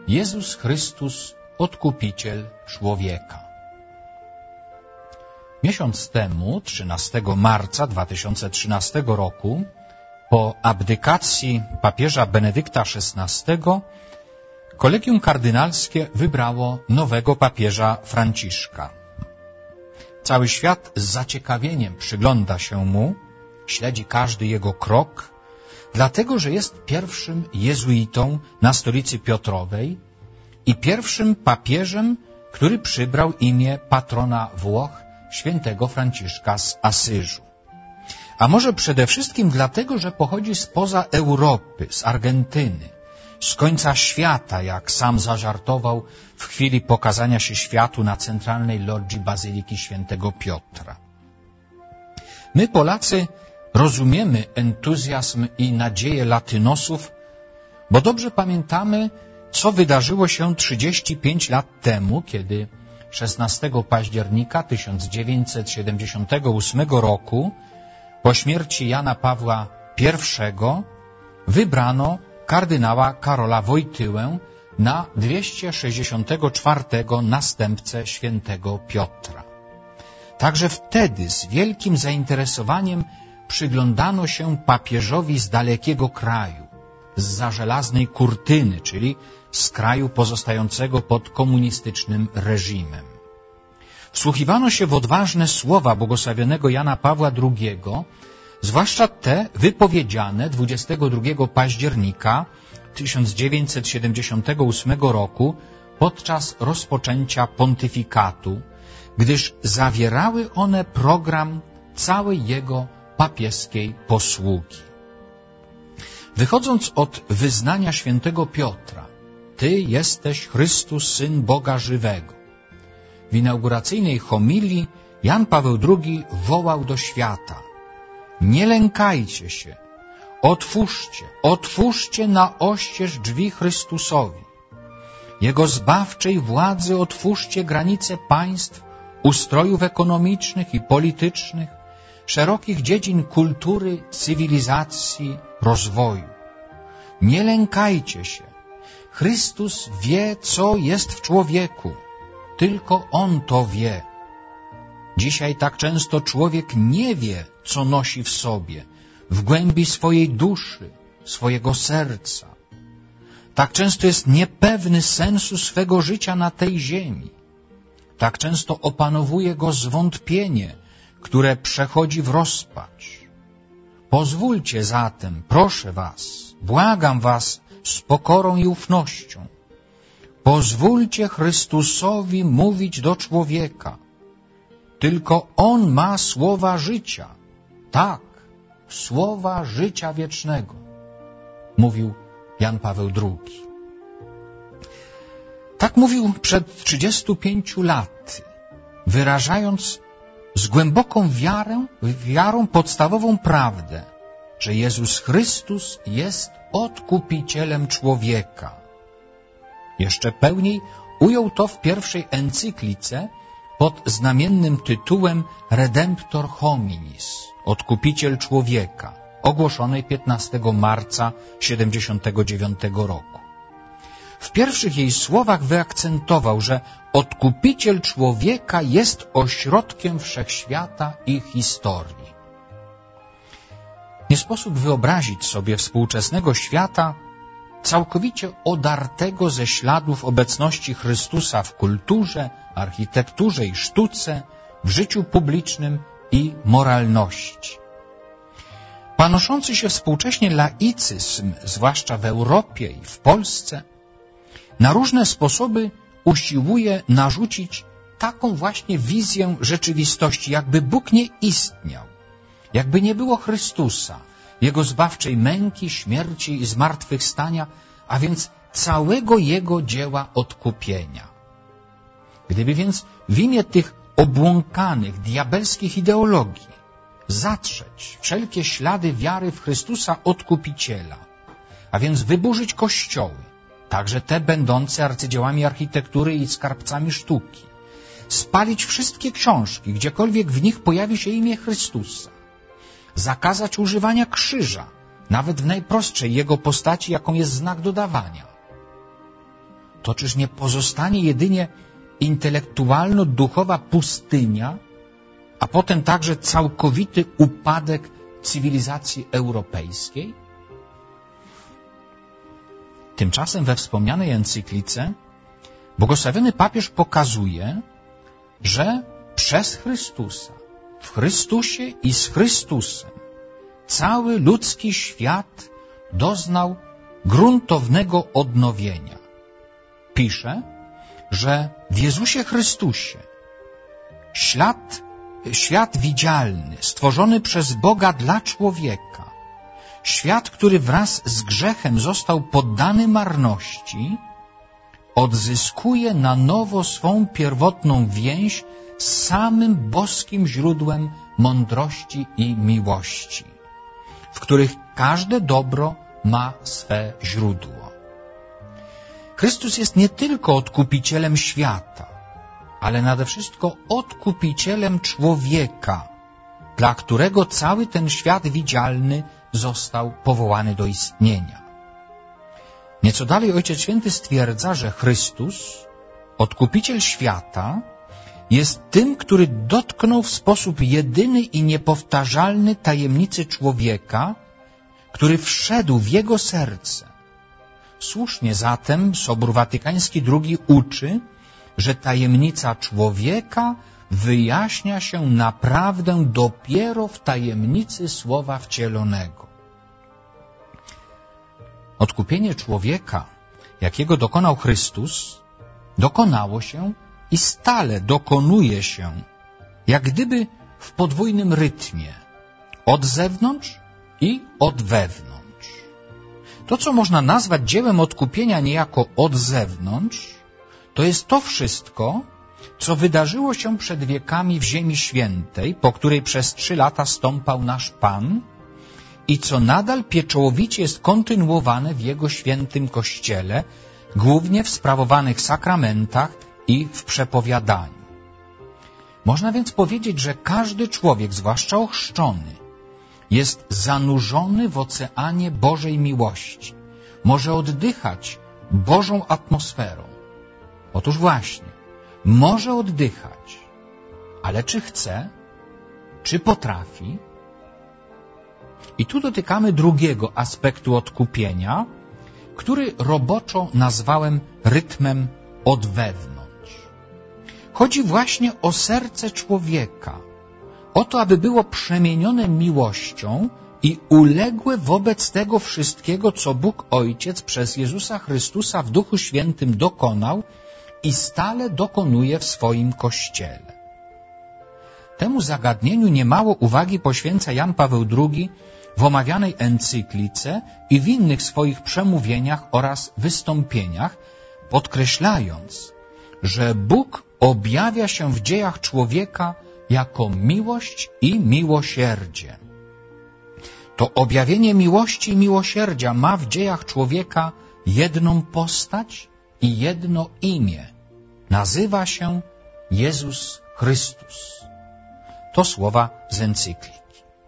Jezus Chrystus, Odkupiciel człowieka. Miesiąc temu, 13 marca 2013 roku, po abdykacji papieża Benedykta XVI, Kolegium Kardynalskie wybrało nowego papieża Franciszka. Cały świat z zaciekawieniem przygląda się mu, śledzi każdy jego krok, dlatego że jest pierwszym jezuitą na stolicy Piotrowej i pierwszym papieżem, który przybrał imię patrona Włoch, świętego Franciszka z Asyżu. A może przede wszystkim dlatego, że pochodzi spoza Europy, z Argentyny, z końca świata, jak sam zażartował w chwili pokazania się światu na centralnej logii Bazyliki Świętego Piotra. My, Polacy, rozumiemy entuzjazm i nadzieję latynosów, bo dobrze pamiętamy, co wydarzyło się 35 lat temu, kiedy 16 października 1978 roku po śmierci Jana Pawła I wybrano kardynała Karola Wojtyłę na 264 następcę świętego Piotra. Także wtedy z wielkim zainteresowaniem przyglądano się papieżowi z dalekiego kraju, zza żelaznej kurtyny, czyli z kraju pozostającego pod komunistycznym reżimem. Wsłuchiwano się w odważne słowa błogosławionego Jana Pawła II, zwłaszcza te wypowiedziane 22 października 1978 roku podczas rozpoczęcia pontyfikatu, gdyż zawierały one program całej jego papieskiej posługi. Wychodząc od wyznania świętego Piotra, Ty jesteś Chrystus, Syn Boga żywego, w inauguracyjnej homilii Jan Paweł II wołał do świata: nie lękajcie się, otwórzcie na oścież drzwi Chrystusowi. Jego zbawczej władzy otwórzcie granice państw, ustrojów ekonomicznych i politycznych, szerokich dziedzin kultury, cywilizacji, rozwoju. Nie lękajcie się. Chrystus wie, co jest w człowieku. Tylko On to wie. Dzisiaj tak często człowiek nie wie, co nosi w sobie, w głębi swojej duszy, swojego serca. Tak często jest niepewny sensu swego życia na tej ziemi. Tak często opanowuje go zwątpienie, które przechodzi w rozpacz. Pozwólcie zatem, proszę was, błagam was z pokorą i ufnością. Pozwólcie Chrystusowi mówić do człowieka. Tylko On ma słowa życia. Tak, słowa życia wiecznego, mówił Jan Paweł II. Tak mówił przed 35 laty, wyrażając z głęboką wiarą podstawową prawdę, że Jezus Chrystus jest Odkupicielem człowieka. Jeszcze pełniej ujął to w pierwszej encyklice pod znamiennym tytułem Redemptor hominis, Odkupiciel człowieka, ogłoszonej 15 marca 1979 roku. W pierwszych jej słowach wyakcentował, że Odkupiciel człowieka jest ośrodkiem wszechświata i historii. Nie sposób wyobrazić sobie współczesnego świata całkowicie odartego ze śladów obecności Chrystusa w kulturze, architekturze i sztuce, w życiu publicznym i moralności. Panoszący się współcześnie laicyzm, zwłaszcza w Europie i w Polsce, na różne sposoby usiłuje narzucić taką właśnie wizję rzeczywistości, jakby Bóg nie istniał, jakby nie było Chrystusa, Jego zbawczej męki, śmierci i zmartwychwstania, a więc całego Jego dzieła odkupienia. Gdyby więc w imię tych obłąkanych, diabelskich ideologii zatrzeć wszelkie ślady wiary w Chrystusa Odkupiciela, a więc wyburzyć kościoły, także te będące arcydziełami architektury i skarbcami sztuki, spalić wszystkie książki, gdziekolwiek w nich pojawi się imię Chrystusa, zakazać używania krzyża, nawet w najprostszej jego postaci, jaką jest znak dodawania, to czyż nie pozostanie jedynie intelektualno-duchowa pustynia, a potem także całkowity upadek cywilizacji europejskiej? Tymczasem we wspomnianej encyklice błogosławiony papież pokazuje, że przez Chrystusa, w Chrystusie i z Chrystusem cały ludzki świat doznał gruntownego odnowienia. Pisze, że w Jezusie Chrystusie świat widzialny, stworzony przez Boga dla człowieka, świat, który wraz z grzechem został poddany marności, odzyskuje na nowo swą pierwotną więź z samym boskim źródłem mądrości i miłości, w których każde dobro ma swe źródło. Chrystus jest nie tylko odkupicielem świata, ale nade wszystko odkupicielem człowieka, dla którego cały ten świat widzialny został powołany do istnienia. Nieco dalej Ojciec Święty stwierdza, że Chrystus, odkupiciel świata, jest tym, który dotknął w sposób jedyny i niepowtarzalny tajemnicy człowieka, który wszedł w jego serce. Słusznie zatem Sobór Watykański II uczy, że tajemnica człowieka wyjaśnia się naprawdę dopiero w tajemnicy Słowa Wcielonego. Odkupienie człowieka, jakiego dokonał Chrystus, dokonało się i stale dokonuje się, jak gdyby w podwójnym rytmie, od zewnątrz i od wewnątrz. To, co można nazwać dziełem odkupienia niejako od zewnątrz, to jest to wszystko, co wydarzyło się przed wiekami w Ziemi Świętej, po której przez 3 lata stąpał nasz Pan i co nadal pieczołowicie jest kontynuowane w Jego świętym Kościele, głównie w sprawowanych sakramentach i w przepowiadaniu. Można więc powiedzieć, że każdy człowiek, zwłaszcza ochrzczony, jest zanurzony w oceanie Bożej miłości. Może oddychać Bożą atmosferą. Otóż właśnie, może oddychać, ale czy chce, czy potrafi? I tu dotykamy drugiego aspektu odkupienia, który roboczo nazwałem rytmem od wewnątrz. Chodzi właśnie o serce człowieka, o to, aby było przemienione miłością i uległe wobec tego wszystkiego, co Bóg Ojciec przez Jezusa Chrystusa w Duchu Świętym dokonał i stale dokonuje w swoim Kościele. Temu zagadnieniu niemało uwagi poświęca Jan Paweł II w omawianej encyklice i w innych swoich przemówieniach oraz wystąpieniach, podkreślając, że Bóg objawia się w dziejach człowieka jako miłość i miłosierdzie. To objawienie miłości i miłosierdzia ma w dziejach człowieka jedną postać i jedno imię. Nazywa się Jezus Chrystus. To słowa z encykliki.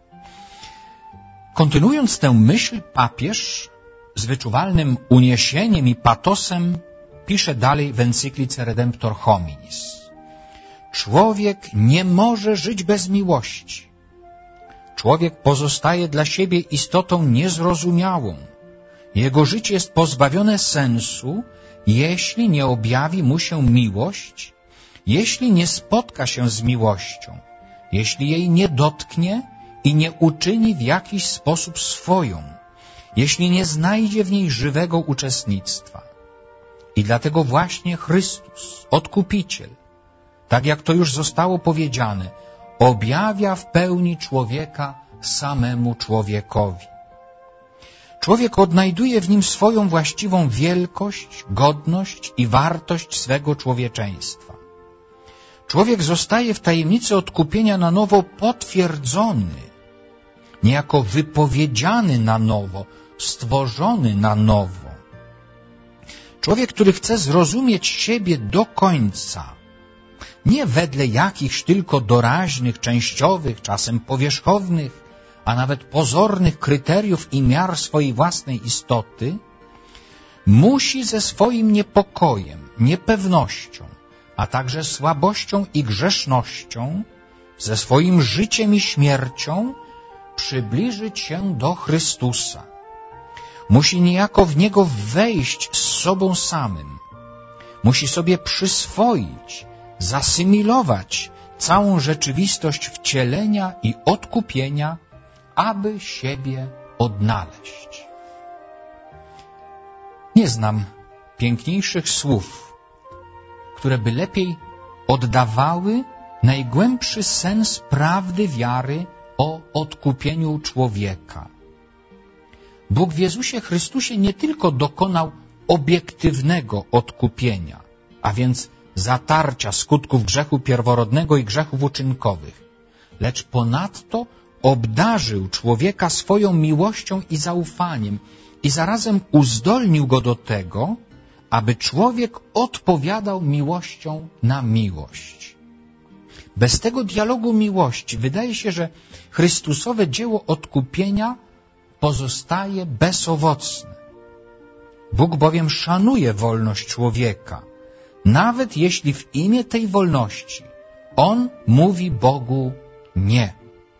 Kontynuując tę myśl, papież z wyczuwalnym uniesieniem i patosem pisze dalej w encyklice Redemptor Hominis. Człowiek nie może żyć bez miłości. Człowiek pozostaje dla siebie istotą niezrozumiałą. Jego życie jest pozbawione sensu, jeśli nie objawi mu się miłość, jeśli nie spotka się z miłością, jeśli jej nie dotknie i nie uczyni w jakiś sposób swoją, jeśli nie znajdzie w niej żywego uczestnictwa. I dlatego właśnie Chrystus, Odkupiciel, tak jak to już zostało powiedziane, objawia w pełni człowieka samemu człowiekowi. Człowiek odnajduje w nim swoją właściwą wielkość, godność i wartość swego człowieczeństwa. Człowiek zostaje w tajemnicy odkupienia na nowo potwierdzony, niejako wypowiedziany na nowo, stworzony na nowo. Człowiek, który chce zrozumieć siebie do końca, nie wedle jakichś tylko doraźnych, częściowych, czasem powierzchownych, a nawet pozornych kryteriów i miar swojej własnej istoty, musi ze swoim niepokojem, niepewnością, a także słabością i grzesznością, ze swoim życiem i śmiercią przybliżyć się do Chrystusa. Musi niejako w Niego wejść z sobą samym. Musi sobie przyswoić, zasymilować całą rzeczywistość wcielenia i odkupienia, aby siebie odnaleźć. Nie znam piękniejszych słów, które by lepiej oddawały najgłębszy sens prawdy wiary o odkupieniu człowieka. Bóg w Jezusie Chrystusie nie tylko dokonał obiektywnego odkupienia, a więc zatarcia skutków grzechu pierworodnego i grzechów uczynkowych, lecz ponadto obdarzył człowieka swoją miłością i zaufaniem i zarazem uzdolnił go do tego, aby człowiek odpowiadał miłością na miłość. Bez tego dialogu miłości wydaje się, że Chrystusowe dzieło odkupienia pozostaje bezowocne. Bóg bowiem szanuje wolność człowieka, nawet jeśli w imię tej wolności on mówi Bogu nie.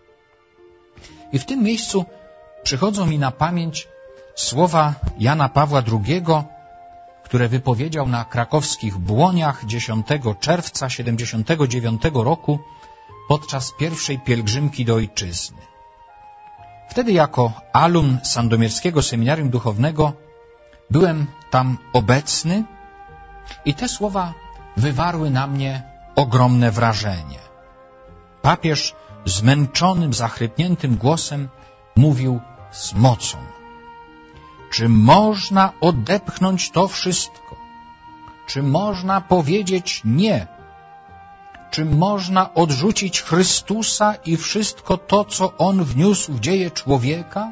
I w tym miejscu przychodzą mi na pamięć słowa Jana Pawła II, które wypowiedział na krakowskich Błoniach 10 czerwca 1979 roku podczas pierwszej pielgrzymki do Ojczyzny. Wtedy jako alumn Sandomierskiego Seminarium Duchownego byłem tam obecny i te słowa wywarły na mnie ogromne wrażenie. Papież zmęczonym, zachrypniętym głosem mówił z mocą: czy można odepchnąć to wszystko? Czy można powiedzieć nie? Czy można odrzucić Chrystusa i wszystko to, co On wniósł w dzieje człowieka?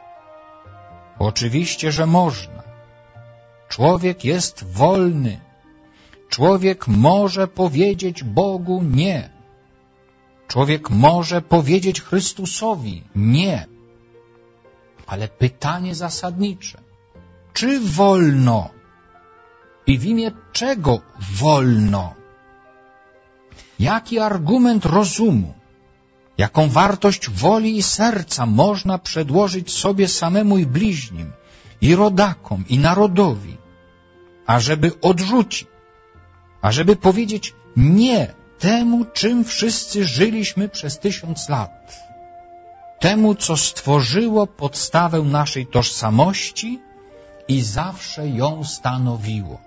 Oczywiście, że można. Człowiek jest wolny. Człowiek może powiedzieć Bogu nie. Człowiek może powiedzieć Chrystusowi nie. Ale pytanie zasadnicze: czy wolno? I w imię czego wolno? Jaki argument rozumu, jaką wartość woli i serca można przedłożyć sobie samemu i bliźnim, i rodakom, i narodowi, ażeby odrzucić, ażeby powiedzieć nie temu, czym wszyscy żyliśmy przez 1000 lat, temu, co stworzyło podstawę naszej tożsamości i zawsze ją stanowiło.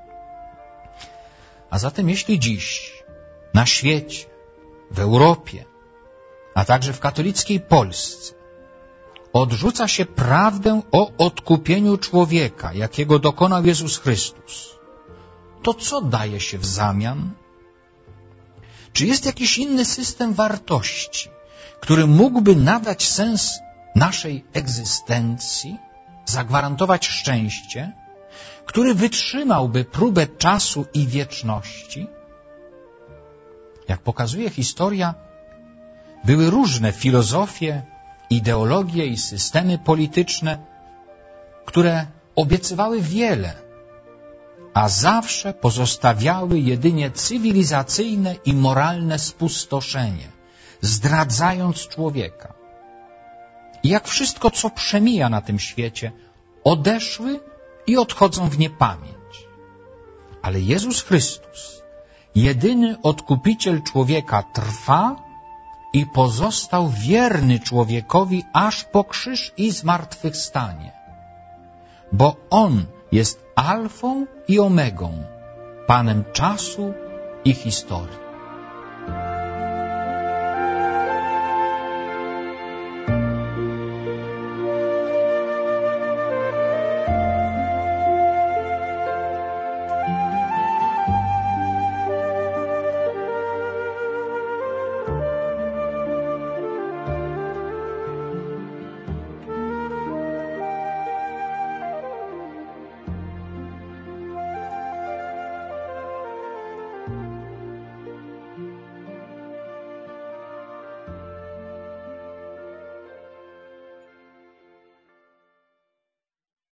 A zatem jeśli dziś na świecie, w Europie, a także w katolickiej Polsce odrzuca się prawdę o odkupieniu człowieka, jakiego dokonał Jezus Chrystus, to co daje się w zamian? Czy jest jakiś inny system wartości, który mógłby nadać sens naszej egzystencji, zagwarantować szczęście, który wytrzymałby próbę czasu i wieczności? Jak pokazuje historia, były różne filozofie, ideologie i systemy polityczne, które obiecywały wiele, a zawsze pozostawiały jedynie cywilizacyjne i moralne spustoszenie, zdradzając człowieka. I jak wszystko, co przemija na tym świecie, odeszły i odchodzą w niepamięć. Ale Jezus Chrystus, jedyny odkupiciel człowieka, trwa i pozostał wierny człowiekowi aż po krzyż i zmartwychwstanie. Bo On jest alfą i omegą, Panem czasu i historii.